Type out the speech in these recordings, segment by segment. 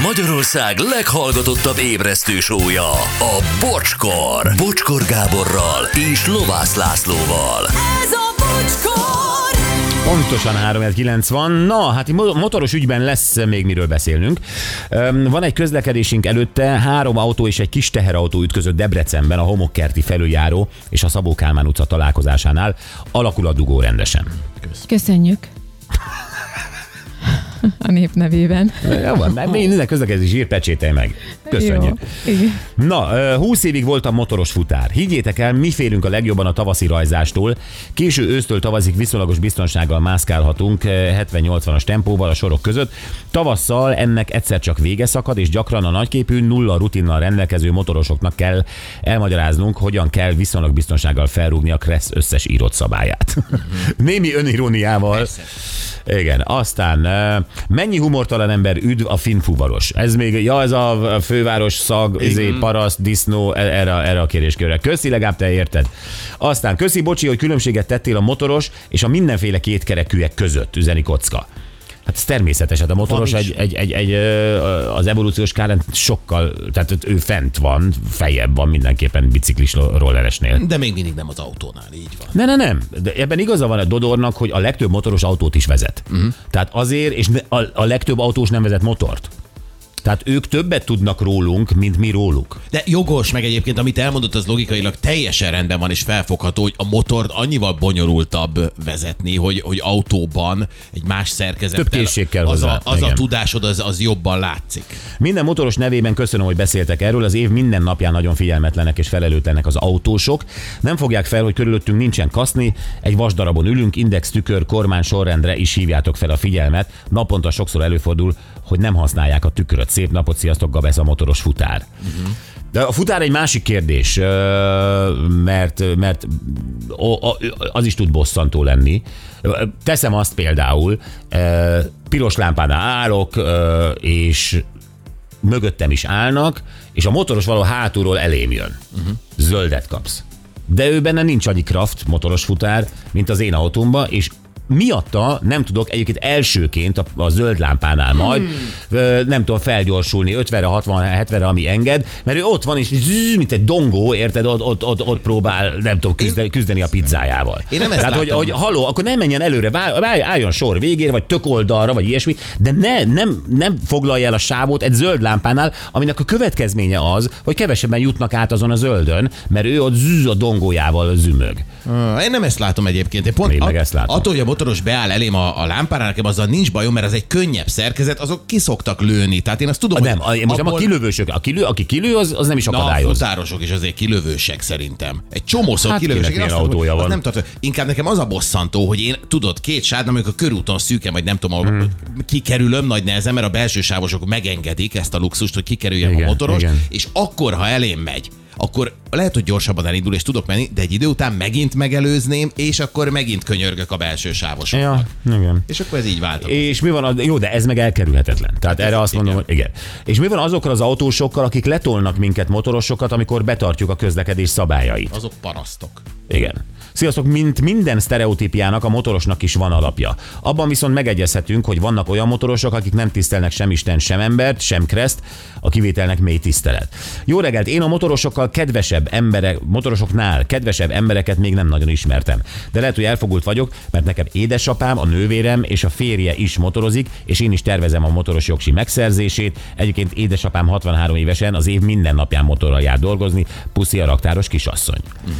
Magyarország leghallgatottabb ébresztő show-ja, a Bocskor. Bocskor Gáborral és Lovász Lászlóval. Ez a Bocskor! Pontosan 3:90. Na, hát motoros ügyben lesz még miről beszélnünk. Van egy közlekedésünk előtte, 3 autó és egy kis teherautó ütközött Debrecenben a Homokkerti felüljáró és a Szabó Kálmán utca találkozásánál. Alakul a dugó rendesen. Köszönjük. A nép nevében. Jó van, minden közlekedési zsír pecsételj meg. Köszönjük. Jó, igen. Na, 20 évig voltam motoros futár. Higgyétek el, mi félünk a legjobban a tavaszi rajzástól. Késő ősztől tavaszig viszonylagos biztonsággal mászkálhatunk 70-80-as tempóval a sorok között. Tavasszal ennek egyszer csak vége szakad, és gyakran a nagyképű, nulla rutinnal rendelkező motorosoknak kell elmagyaráznunk, hogyan kell viszonylag biztonsággal felrúgni a Kressz összes írott szabályát. Némi öniróniával. Persze. Igen, aztán mennyi humortalan ember üdv a finn fuvaros. Ez még, ez a főváros szag, paraszt, disznó, erre a kérdéskörre. Köszi, legalább te érted. Aztán köszi, bocsi, hogy különbséget tettél a motoros és a mindenféle kétkerekűek között, üzeni Kocka. Hát ez természetes, hát a motoros az evolúciós skálán sokkal, tehát ő fent van, feljebb van mindenképpen biciklis rolleresnél. De még mindig nem az autónál, így van. Nem. De ebben igaza van a Dodornak, hogy a legtöbb motoros autót is vezet. Tehát azért, és a legtöbb autós nem vezet motort. Tehát ők többet tudnak rólunk, mint mi róluk. De jogos, meg egyébként, amit elmondott, az logikailag teljesen rendben van, és felfogható, hogy a motort annyival bonyolultabb vezetni, hogy autóban egy más szerkezettel. Több készség kell hozzá. Az a tudásod, az jobban látszik. Minden motoros nevében köszönöm, hogy beszéltek erről. Az év minden napján nagyon figyelmetlenek és felelőtlenek az autósok. Nem fogják fel, hogy körülöttünk nincsen kaszni, egy vasdarabon ülünk, index, tükör, kormány sorrendre is hívjátok fel a figyelmet. Naponta sokszor előfordul, hogy nem használják a tükröt. Szép napot, sziasztok, Gabesz, a motoros futár. De a futár egy másik kérdés, mert az is tud bosszantó lenni. Teszem azt például, piros lámpánál állok, és mögöttem is állnak, és a motoros való hátulról elém jön. Zöldet kapsz. De ő benne nincs annyi kraft, motoros futár, mint az én autómban, és miatta nem tudok egyébként elsőként a zöld lámpánál majd, nem tudom felgyorsulni 50-re, 60-re, 70-re, ami enged, mert ő ott van, és mint egy dongó, érted, ott próbál, nem tudom, küzdeni a pizzájával. Én nem ezt Tehát, hogy haló, akkor nem menjen előre, álljon sor végére, vagy tök oldalra, vagy ilyesmi, de nem foglalja el a sávot egy zöld lámpánál, aminek a következménye az, hogy kevesebben jutnak át azon a zöldön, mert ő ott a dongójával zümög. Én nem ezt látom egyébként. Én pont ezt látom. Attól, hogy a motoros beáll elém a lámpára, nekem azzal nincs bajom, mert az egy könnyebb szerkezet, azok ki szoktak lőni. Tehát én azt tudom, nem, most nem a kilövősök. Aki kilő, az nem is akadályoz. A futárosok is azért kilövősek szerintem. Egy csomószor kilövősek. Én autója van. Nem tartom. Inkább nekem az a bosszantó, hogy én tudod, 2 sáv, amikor a körúton szűken, vagy nem tudom, kikerülöm nagy nehezen, mert a belső sávosok megengedik ezt a luxust, hogy kikerüljem a motoros, és akkor, ha elém megy, akkor lehet, hogy gyorsabban elindul, és tudok menni, de egy idő után megint megelőzném, és akkor megint könyörgök a belső sávosokkal. Ja, igen. És akkor ez így változik. És mi van, jó, de ez meg elkerülhetetlen. Tehát erre azt mondom, hogy igen. És mi van azokkal az autósokkal, akik letolnak minket, motorosokat, amikor betartjuk a közlekedés szabályait? Azok parasztok. Igen. Sziasztok, mint minden sztereotípiának a motorosnak is van alapja. Abban viszont megegyezhetünk, hogy vannak olyan motorosok, akik nem tisztelnek sem Isten, sem embert, sem Kreszt, a kivételnek mély tisztelet. Jó reggelt, én a motorosoknál kedvesebb embereket még nem nagyon ismertem. De lehet, hogy elfogult vagyok, mert nekem édesapám, a nővérem és a férje is motorozik, és én is tervezem a motoros jogsi megszerzését. Egyébként édesapám 63 évesen az év minden napján motorral jár dolgozni, puszi a raktáros kisasszony.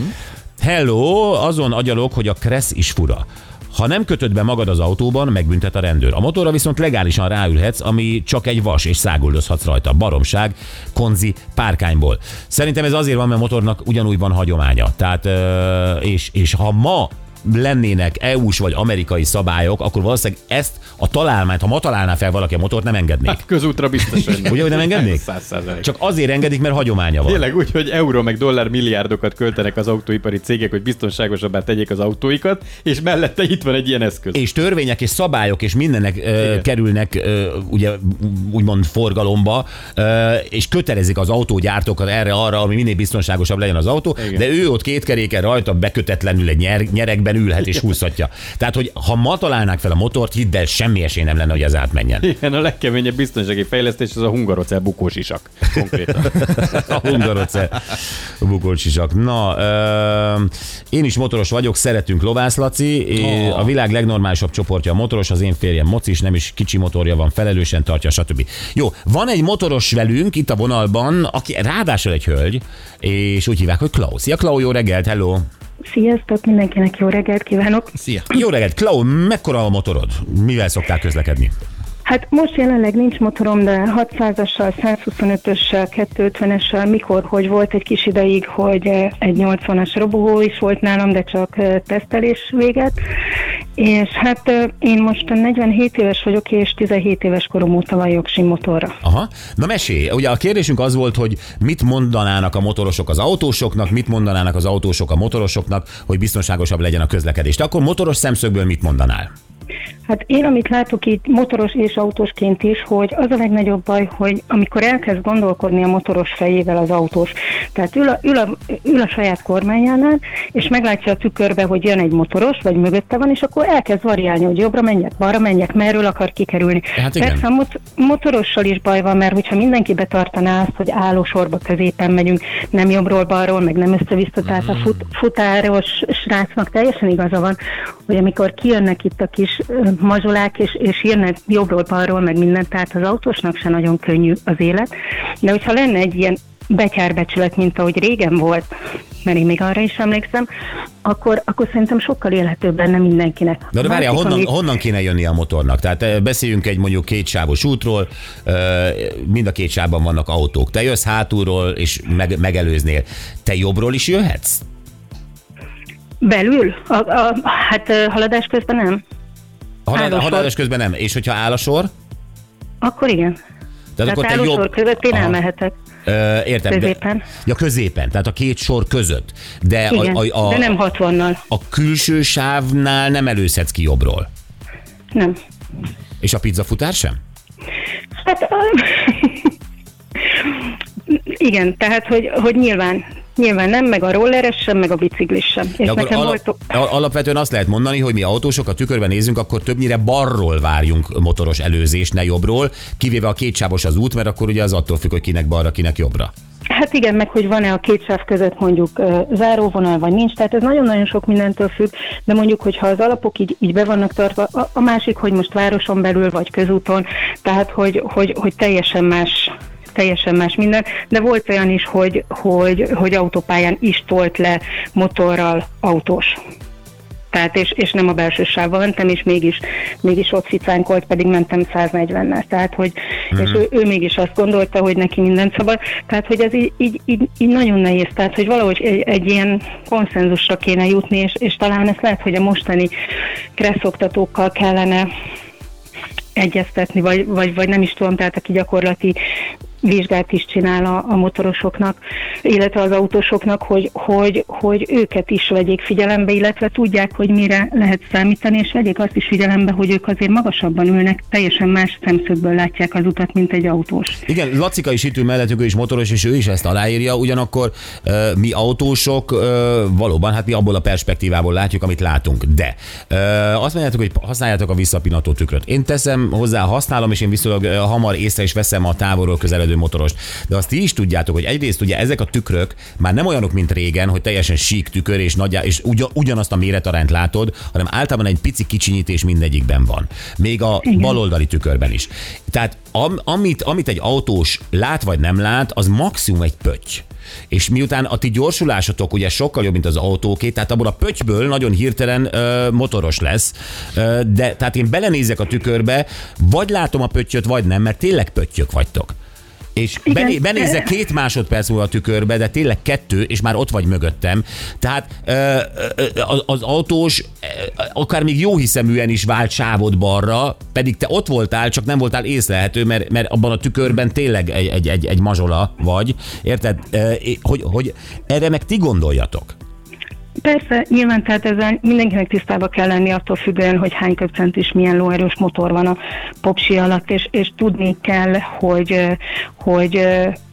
Hello, azon agyalok, hogy a Kressz is fura. Ha nem kötöd be magad az autóban, megbüntet a rendőr. A motorra viszont legálisan ráülhetsz, ami csak egy vas, és száguldozhatsz rajta. Baromság, konzi, párkányból. Szerintem ez azért van, mert a motornak ugyanúgy van hagyománya. Tehát, és ha ma lennének EU-s vagy amerikai szabályok, akkor valószínűleg ezt a találmányt, ha ma találná fel valaki a motort, nem engednék. Hát közútra biztos, hogy nem. Ugye, hogy nem engednék? 100%. Csak azért engedik, mert hagyománya van. Tényleg úgy, hogy euró meg dollár milliárdokat költenek az autóipari cégek, hogy biztonságosabbá tegyék az autóikat, és mellette itt van egy ilyen eszköz. És törvények és szabályok és mindennek kerülnek ugye úgymond forgalomba, és kötelezik az autógyártókat erre-arra, ami minél biztonságosabb legyen az autó, igen. De ő ott kétkeréken rajta bekötetlenül egy nyerekben ülhet és húzhatja. Tehát, hogy ha ma találnák fel a motort, hidd el, semmi esély nem lenne, hogy ez átmenjen. Igen, a legkeményebb biztonsági fejlesztés az a hungarocell bukósisak. Konkrétan. A hungarocell bukósisak. Na, én is motoros vagyok, szeretünk lovász, Laci. A világ legnormálisabb csoportja a motoros, az én férjem mocis, nem is kicsi motorja van, felelősen tartja, stb. Jó, van egy motoros velünk itt a vonalban, aki ráadásul egy hölgy, és úgy hívják, hogy Klau. Szia, Klau, jó reggelt, hello! Sziasztok, mindenkinek jó reggelt kívánok! Szia! Jó reggelt, Klau, mekkora a motorod? Mivel szoktál közlekedni? Hát most jelenleg nincs motorom, de 600-assal, 125-össel, 250-essel, mikor, hogy volt egy kis ideig, hogy egy 80-as robogó is volt nálam, de csak tesztelés véget. És hát én most 47 éves vagyok, és 17 éves korom óta van jogsim motorra. Aha. Na mesélj, ugye a kérdésünk az volt, hogy mit mondanának a motorosok az autósoknak, mit mondanának az autósok a motorosoknak, hogy biztonságosabb legyen a közlekedés. Te akkor motoros szemszögből mit mondanál? Hát én, amit látok itt motoros és autósként is, hogy az a legnagyobb baj, hogy amikor elkezd gondolkodni a motoros fejével az autós, tehát ül a saját kormányánál, és meglátja a tükörbe, hogy jön egy motoros, vagy mögötte van, és akkor elkezd variálni, hogy jobbra menjek, balra menjek, merről akar kikerülni. Hát igen. Persze a motorossal is baj van, mert hogyha mindenki betartaná azt, hogy állósorba középen megyünk, nem jobbról, balról, meg nem össze-vissza, tehát a futáros srácnak teljesen igaza van, hogy amikor kijönnek itt a kis mazsolák, és jönnek jobbról-balról, meg mindent, tehát az autósnak se nagyon könnyű az élet. De hogyha lenne egy ilyen betyárbecsület, mint ahogy régen volt, mert én még arra is emlékszem, akkor szerintem sokkal élhetőbb lenne mindenkinek. De várjál, honnan kéne jönni a motornak? Tehát beszéljünk egy mondjuk kétsávos útról, mind a két sávban vannak autók. Te jössz hátulról, és megelőznél. Te jobbról is jöhetsz? Belül? Hát haladás közben nem. Haladás közben nem. És hogyha áll a sor? Akkor igen. Tehát állósor között én elmehetek. Értem. Középen. Ja, középen, tehát a két sor között. De, igen, de nem 60-nal. A külső sávnál nem előzhetsz ki jobbról? Nem. És a pizzafutár sem? Hát igen, tehát hogy nyilván nem, meg a rolleres sem, meg a biciklis sem. És nekem alapvetően azt lehet mondani, hogy mi autósok a tükörben nézünk, akkor többnyire balról várjunk motoros előzést, ne jobbról, kivéve a kétsávos az út, mert akkor ugye az attól függ, hogy kinek balra, kinek jobbra. Hát igen, meg hogy van-e a két sáv között mondjuk záróvonal, vagy nincs, tehát ez nagyon-nagyon sok mindentől függ, de mondjuk, hogyha az alapok így be vannak tartva, a másik, hogy most városon belül, vagy közúton, tehát hogy teljesen más minden, de volt olyan is, hogy autópályán is tolt le motorral autós. Tehát és nem a belső sávban mentem, és mégis ott ficánkolt, pedig mentem 140-nel. Tehát, hogy és ő mégis azt gondolta, hogy neki mindent szabad. Tehát, hogy ez így nagyon nehéz. Tehát, hogy valahogy egy ilyen konszenzusra kéne jutni, és talán ezt lehet, hogy a mostani kresszoktatókkal kellene egyeztetni, vagy nem is tudom, tehát aki gyakorlati vizsgát is csinál a motorosoknak, illetve az autósoknak, hogy őket is vegyék figyelembe, illetve tudják, hogy mire lehet számítani, és vegyék azt is figyelembe, hogy ők azért magasabban ülnek, teljesen más szemszögből látják az utat, mint egy autós. Igen, Lacika is itt ül mellettünk, ő is motoros, és ő is ezt aláírja, ugyanakkor mi autósok valóban, hát mi abból a perspektívából látjuk, amit látunk, de azt mondjátok, hogy használjátok a visszapillantó tükröt. Én teszem hozzá, használom, és én viszonylag hamar észre is veszem a távolról közeledő motorost. De azt ti is tudjátok, hogy egyrészt ugye ezek a tükrök már nem olyanok, mint régen, hogy teljesen sík tükör, és ugyanazt a méretarányt látod, hanem általában egy pici kicsinyítés mindegyikben van. Még a baloldali tükörben is. Tehát amit egy autós lát vagy nem lát, az maximum egy pötty. És miután a ti gyorsulásotok ugye sokkal jobb, mint az autóké, tehát abból a pöttyből nagyon hirtelen motoros lesz, de tehát én belenézek a tükörbe, vagy látom a pöttyöt, vagy nem, mert tényleg pöttyök vagytok. És benézek 2 másodperc múlva a tükörbe, de tényleg 2, és már ott vagy mögöttem. Tehát az autós akár még jóhiszeműen is vált sávot balra, pedig te ott voltál, csak nem voltál észlelhető, mert abban a tükörben tényleg egy mazsola vagy. Érted? Hogy erre meg ti gondoljatok? Persze, nyilván, tehát ezzel mindenkinek tisztába kell lenni attól függően, hogy hány köbcentis milyen lóerős motor van a popsi alatt, és tudni kell, hogy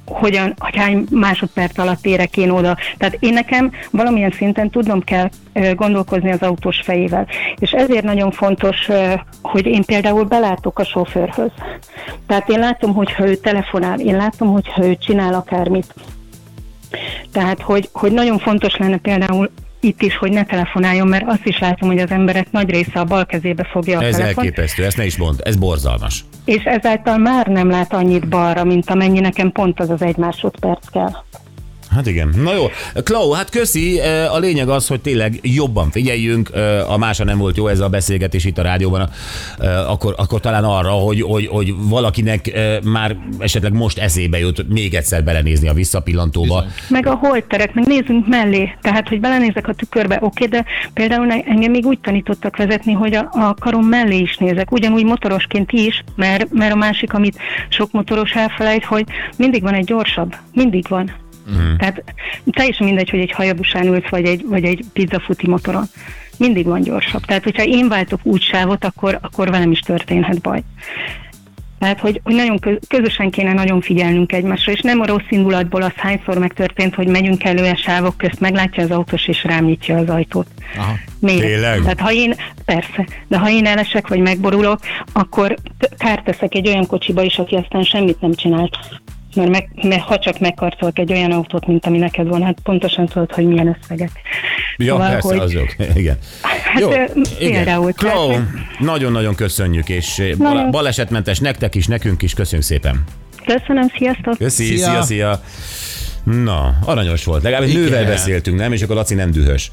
hogy hány másodperc alatt érek én oda. Tehát én nekem valamilyen szinten tudnom kell gondolkozni az autós fejével. És ezért nagyon fontos, hogy én például belátok a sofőrhöz. Tehát én látom, hogyha ő telefonál, én látom, hogyha ő csinál akármit. Tehát, hogy nagyon fontos lenne például itt is, hogy ne telefonáljon, mert azt is látom, hogy az emberek nagy része a bal kezébe fogja a telefon. Ez elképesztő, ezt ne is mondd, ez borzalmas. És ezáltal már nem lát annyit balra, mint amennyi nekem pont az 1 másodperc kell. Hát igen. Na jó. Klau, hát köszi. A lényeg az, hogy tényleg jobban figyeljünk. A mása nem volt jó ez a beszélgetés itt a rádióban, akkor talán arra, hogy valakinek már esetleg most eszébe jut még egyszer belenézni a visszapillantóba. Bizony. Meg a holterek, meg nézzünk mellé. Tehát, hogy belenézek a tükörbe, oké, de például engem még úgy tanítottak vezetni, hogy a karom mellé is nézek. Ugyanúgy motorosként is, mert a másik, amit sok motoros elfelejt, hogy mindig van egy gyorsabb. Mindig van. Tehát teljesen mindegy, hogy egy Hayabusán ülsz, vagy egy pizzafuti motoron. Mindig van gyorsabb. Tehát, hogyha én váltok útsávot, akkor velem is történhet baj. Tehát, hogy nagyon közösen kéne nagyon figyelnünk egymásra, és nem a rossz indulatból az hányszor megtörtént, hogy megyünk elő sávok közt, meglátja az autós, és rám nyitja az ajtót. Aha. Tényleg? Tehát persze, de ha én elesek, vagy megborulok, akkor kárt teszek egy olyan kocsiba is, aki aztán semmit nem csinált. Mert ha csak megkarcolok egy olyan autót, mint ami neked van, hát pontosan tudod, hogy milyen összeget. Ja, szóval, persze, hogy... azok. Igen. Hát jó, például. Klau, nagyon-nagyon köszönjük, és balesetmentes nektek is, nekünk is, köszönjük szépen. Köszönöm, sziasztok. Köszi, szia. Na, aranyos volt. Legalább egy nővel beszéltünk, nem? És akkor Laci nem dühös.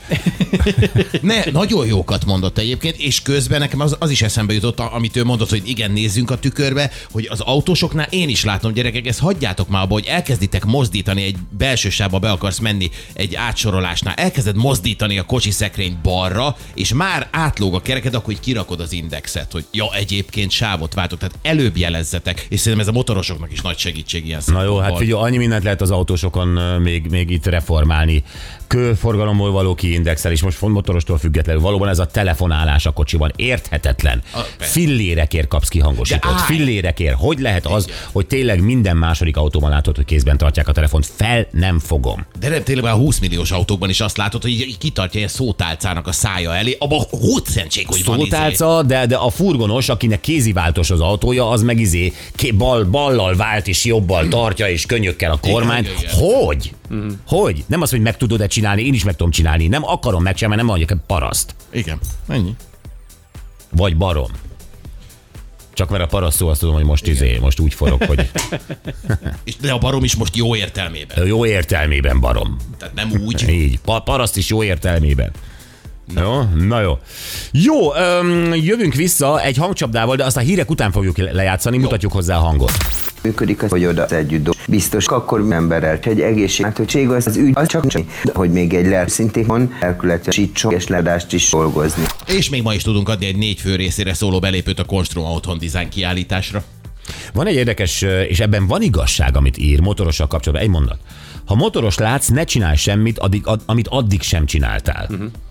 Nagyon jókat mondott egyébként, és közben nekem az is eszembe jutott, amit ő mondott, hogy igen, nézzünk a tükörbe, hogy az autósoknál én is látom, gyerekek, ezt hagyjátok már abba, hogy elkezditek mozdítani egy belső sávba, be akarsz menni egy átsorolásnál, elkezded mozdítani a kocsi szekrényt balra, és már átlóg a kereked, akkor így kirakod az indexet, hogy ja, egyébként sávot váltok, tehát előbb jelezzetek, és szerintem ez a motorosoknak is nagy segítség ilyen szempontból. Na jó, hát figyelj, annyi mindent lehet az autósokon még itt reformálni. Kőforgalomból való kiindexelés, most motorostól függetlenül valóban ez a telefonálás a kocsiban érthetetlen. Fillérekért kapsz kihangosítót. Fillérekért. Hogy lehet az, hogy tényleg minden második autóban látod, hogy kézben tartják a telefont? Fel nem fogom. De nem, tényleg a 20 milliós autókban is azt látod, hogy így kitartja ilyen szótálcának a szája elé. Abba hótszentség, hogy van szótálca, de a furgonos, akinek kéziváltos az autója, az meg ballal vált és jobbal tartja és könnyökkel a kormányt. Hogy? Hogy? Nem az, hogy meg tudod-e csinálni, én is meg tudom csinálni. Nem akarom megcsinálni, mert nem mondjuk paraszt. Igen, ennyi. Vagy barom. Csak mert a paraszt szó, azt tudom, hogy most úgy forog, hogy... De a barom is most jó értelmében. Jó értelmében barom. Tehát nem úgy. Így. Paraszt is jó értelmében. Jó? Na jó. Jó, jövünk vissza egy hangcsapdával, de azt a hírek után fogjuk lejátszani, mutatjuk hozzá a hangot. Működik az, hogy oda együtt biztos, akkor emberrel egy egészséghátőség az ügy, az csak hogy még egy szintén van, elkületesítson és ledást is dolgozni. És még ma is tudunk adni egy 4 fő részére szóló belépőt a Konstrum Otthon Design kiállításra. Van egy érdekes, és ebben van igazság, amit ír motorossal kapcsolatban. Egy mondat. Ha motoros látsz, ne csinálj semmit, amit addig sem csináltál.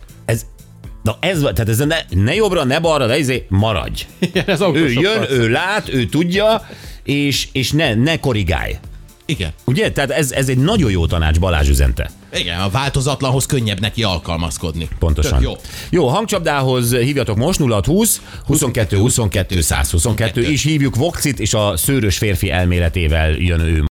Tehát ez ne jobbra, ne balra, de maradj. Ő jön, ő lát, ő tudja, és ne korrigálj. Igen. Ugye? Tehát ez egy nagyon jó tanács, Balázs üzente. Igen, a változatlanhoz könnyebb neki alkalmazkodni. Pontosan. Jó, hangcsapdához hívjatok most 0620 22 22 122, és hívjuk Vokcit, és a szőrös férfi elméletével jön ő.